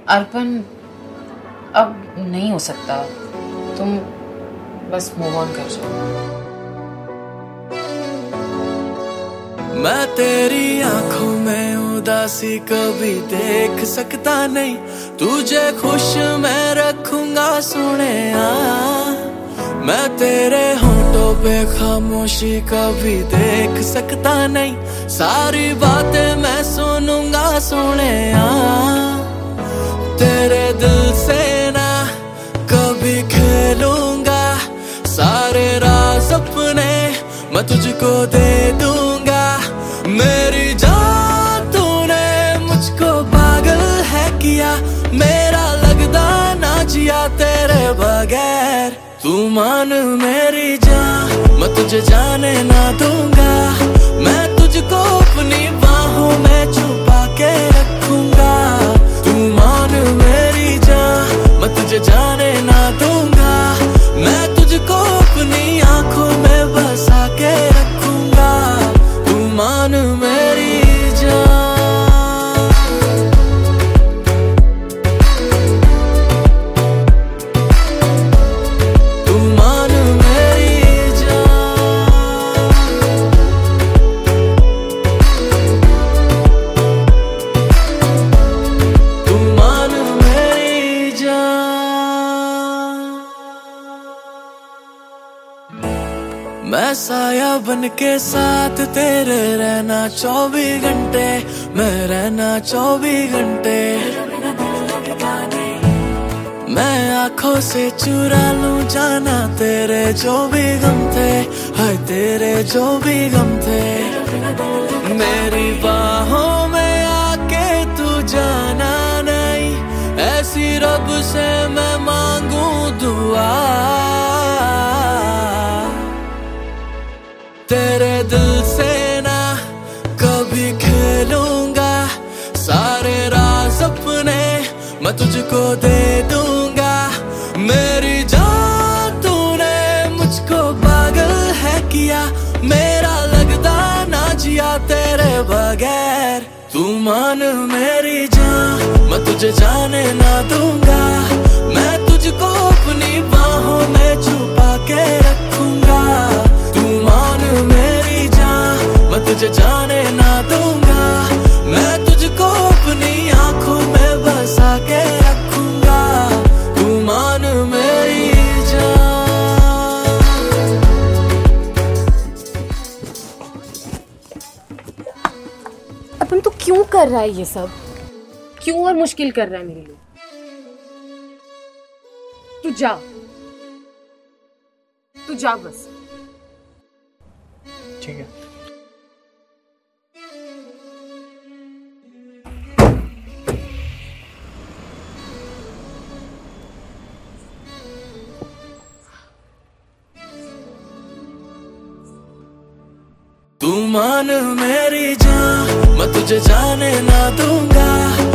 अर्पण, अब नहीं हो सकता। तुम बस मूव ऑन कर जाओ। मैं तेरी आंखों में उदासी कभी देख सकता नहीं, तुझे खुश मैं रखूंगा सोनिया। मैं तेरे होठों पे खामोशी कभी देख सकता नहीं, सारी बातें मैं सुनूंगा सोनिया। तेरे दिल से ना कभी खेलूंगा, सारे राज अपने मैं तुझको दे दूंगा। मेरी जान तूने मुझको पागल है किया, मेरा लगदा ना जिया तेरे बगैर। तू मान मेरी जान, मैं तुझे जाने ना दूंगा। मैं तुझको अपनी बाहों में छुपा के रखूंगा। तू मान मेरी जान, मैं तुझे जाने ना दूंगा। मैं तुझको अपनी आंखों में बसा के रखूंगा। तू मान मेरी जान। तू मान मेरी जान। तू मान मेरी जान। मैं साया बन के साथ तेरे रहना 24 घंटे, मैं रहना 24 घंटे। मैं आंखों से चुरा लूं जाना तेरे जो भी गम थे, हाय तेरे जो भी गम थे। मेरी बाहों में आके तू जाना नहीं, ऐसी रब से मैं मांगू दुआ। तेरे दिल से ना कभी खेलूंगा, सारे राज अपने मैं तुझको दे दूंगा। मेरी जान तूने मुझको पागल है किया, मेरा लगदा ना जिया तेरे बगैर। तू मान मेरी जान, मैं तुझे जाने ना दूंगा। मैं तुझको अपनी बाहों में छुपा के रखूंगा। तू मान मेरी जान, मैं तुझे जाने ना दूंगा। मैं तुझको अपनी आंखों में बसा के रखूंगा। तू मान मेरी जान। अपन तू क्यों कर रहा है ये सब? क्यों और मुश्किल कर रहा है मेरे लिए? तू जा, तू जा बस। ठीक है। तू मान मेरी जान, मैं तुझे जाने ना दूंगा।